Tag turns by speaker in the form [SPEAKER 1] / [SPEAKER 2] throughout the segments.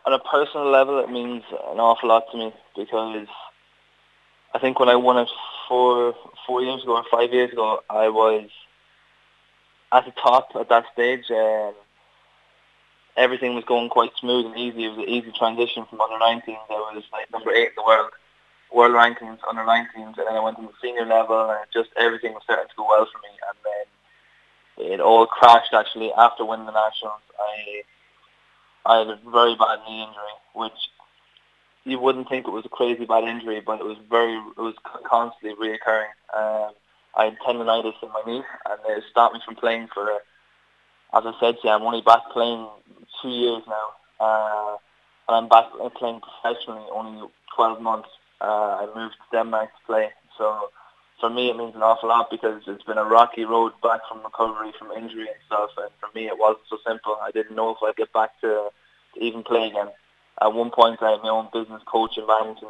[SPEAKER 1] On a personal level, it means an awful lot to me because I think when I won it 4 years ago or 5 years ago, I was at the top at that stage. Everything was going quite smooth and easy. It was an easy transition from under 19s. I was like number 8 in the world rankings, under 19s, and then I went to the senior level, and just everything was starting to go well for me. And then it all crashed actually after winning the nationals. I had a very bad knee injury, which you wouldn't think it was a crazy bad injury, but it was constantly reoccurring. I had tendonitis in my knee, and it stopped me from playing for, as I said to you, I'm only back playing 2 years now, and I'm back playing professionally only 12 months. I moved to Denmark to play, so for me it means an awful lot because it's been a rocky road back from recovery from injury and stuff, and for me it wasn't so simple. I didn't know if I'd get back to even play again. At one point I had my own business coach in badminton,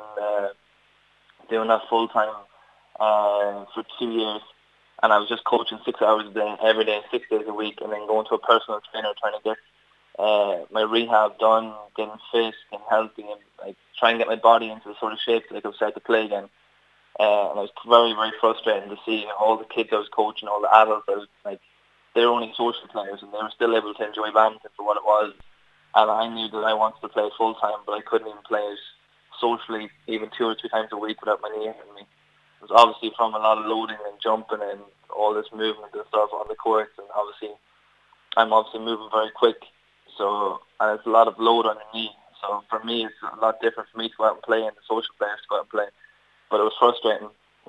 [SPEAKER 1] doing that full time for 2 years, and I was just coaching 6 hours a day, every day, 6 days a week, and then going to a personal trainer trying to get my rehab done, getting fit, getting healthy, and like trying to get my body into the sort of shape that I could start to play again. And it was very, very frustrating to see all the kids I was coaching, all the adults, I was like, they were only social players, and they were still able to enjoy badminton for what it was. And I knew that I wanted to play it full time, but I couldn't even play it socially, even 2 or 3 times a week without my knee hitting me. It was obviously from a lot of loading and jumping and all this movement and stuff on the courts, and obviously I'm moving very quick, so and it's a lot of load on your knee. So for me, it's a lot different for me to go out and play and the social players to go out and play. But it was frustrating.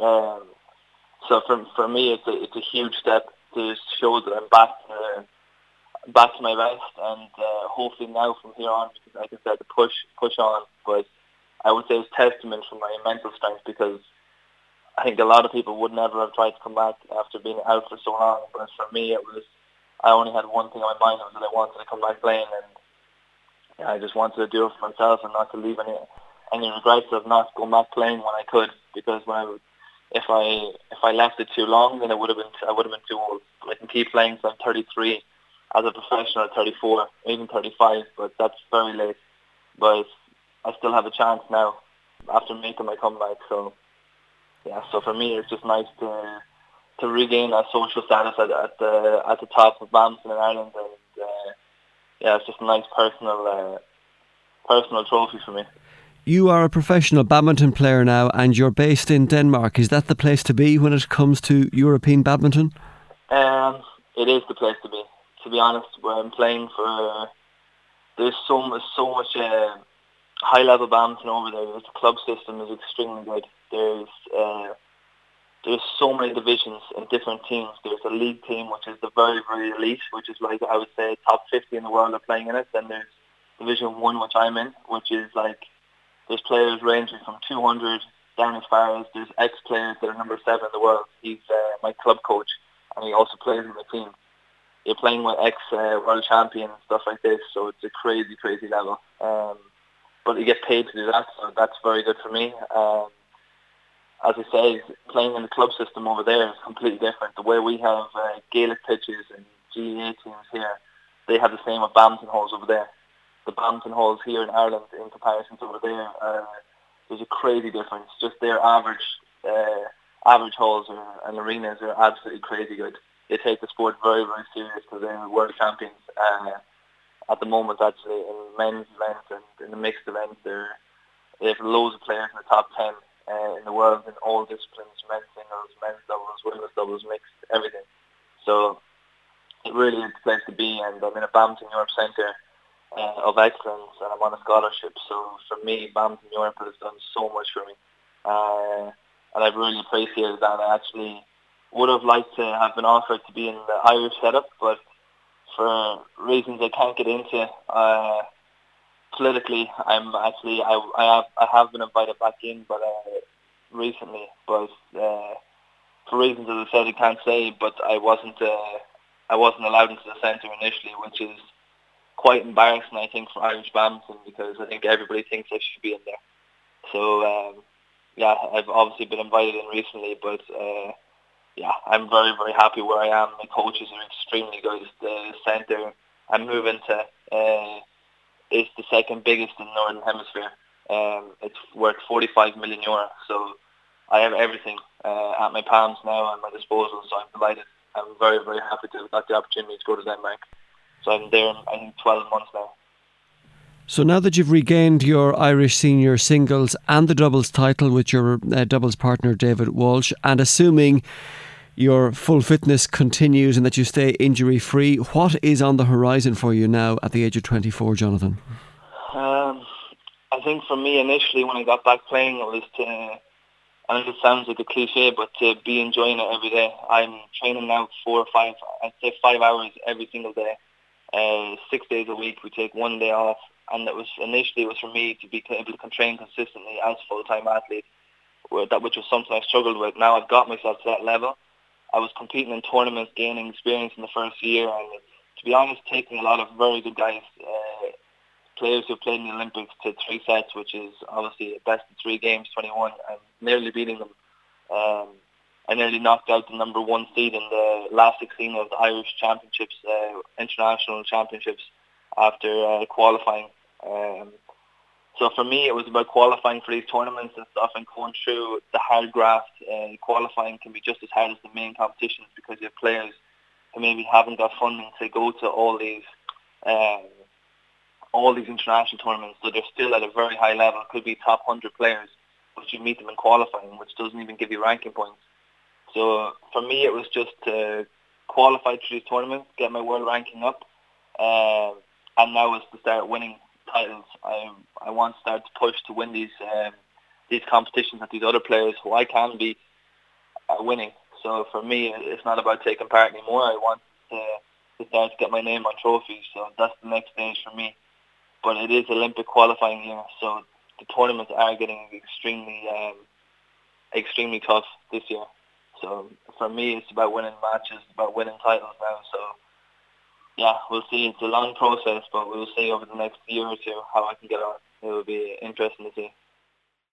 [SPEAKER 1] So for me, it's a huge step to show that I'm back to my best, and hopefully now from here on I can start to push on. But I would say it's testament for my mental strength, because I think a lot of people would never have tried to come back after being out for so long. But for me, I only had one thing on my mind, was that I wanted to come back playing, and I just wanted to do it for myself and not to leave any regrets of not going back playing when I could, because if I left it too long, then I would have been too old. But I can keep playing, so I'm 33 as a professional at 34, even 35, but that's very late. But I still have a chance now after making my comeback. So yeah, so for me it's just nice to regain that social status at the top of badminton in Ireland, and yeah, it's just a nice personal trophy for me.
[SPEAKER 2] You are a professional badminton player now, and you're based in Denmark. Is that the place to be when it comes to European badminton?
[SPEAKER 1] It is the place to be honest. Where I'm playing for, there's so much high level badminton over there. The club system is extremely good. There's so many divisions and different teams. There's a league team, which is the very, very elite, which is like, I would say, top 50 in the world are playing in it. Then there's Division 1, which I'm in, which is like, there's players ranging from 200 down as far as, there's ex-players that are number 7 in the world. He's my club coach, and he also plays in the team. You're playing with ex-world champions and stuff like this, so it's a crazy, crazy level. But you get paid to do that, so that's very good for me. As I say, playing in the club system over there is completely different. The way we have Gaelic pitches and GAA teams here, they have the same with badminton halls over there. The badminton halls here in Ireland, in comparison to over there, there's a crazy difference. Just their average halls and arenas are absolutely crazy good. They take the sport very, very serious, because they're world champions at the moment. Actually, in men's events and in the mixed events, they have loads of players in the top 10 in the world in all disciplines: men's singles, men's doubles, women's doubles, mixed, everything. So it really is the place to be, and I'm in a Badminton Europe Centre of excellence, and I'm on a scholarship. So for me, Badminton Europe has done so much for me, and I've really appreciated that. I actually would have liked to have been offered to be in the Irish setup, but for reasons I can't get into, politically, I have been invited back in, but recently, but for reasons, as I said, I can't say. But I wasn't allowed into the centre initially, which is quite embarrassing, I think, for Irish badminton, because I think everybody thinks I should be in there. So yeah, I've obviously been invited in recently, but yeah, I'm very, very happy where I am. My coaches are extremely good. The centre I'm moving to is the second biggest in the Northern Hemisphere. It's worth €45 million. So I have everything at my palms now, at my disposal. So I'm delighted. I'm very, very happy to have got the opportunity to go to Denmark. So I'm there, I think, 12 months now.
[SPEAKER 2] So now that you've regained your Irish senior singles and the doubles title with your doubles partner David Walsh, and assuming your full fitness continues and that you stay injury free, what is on the horizon for you now at the age of 24, Jonathan?
[SPEAKER 1] I think for me initially when I got back playing, it was to, I know it sounds like a cliche, but to be enjoying it every day. I'm training now 5 hours every single day, 6 days a week. We take 1 day off. And initially it was for me to be able to train consistently as a full-time athlete, which was something I struggled with. Now I've got myself to that level. I was competing in tournaments, gaining experience in the first year, and to be honest, taking a lot of very good guys, players who played in the Olympics, to 3 sets, which is obviously a best of 3 games, 21, and nearly beating them. I nearly knocked out the number 1 seed in the last 16 of the Irish Championships, international championships, after qualifying. So for me, it was about qualifying for these tournaments and stuff, and going through the hard graft. Qualifying can be just as hard as the main competitions because you have players who maybe haven't got funding to go to all these international tournaments. So they're still at a very high level. It could be top 100 players, but you meet them in qualifying, which doesn't even give you ranking points. So for me, it was just to qualify through these tournaments, get my world ranking up, and now is to start winning titles. I want to start to push to win these competitions that these other players who I can beat are winning. So for me, it's not about taking part anymore. I want to start to get my name on trophies. So that's the next stage for me. But it is Olympic qualifying year, so the tournaments are getting extremely tough this year. So for me, it's about winning matches, about winning titles now. So yeah, we'll see. It's a long process, but we'll see over the next year or two how I can get on. It will be interesting to see.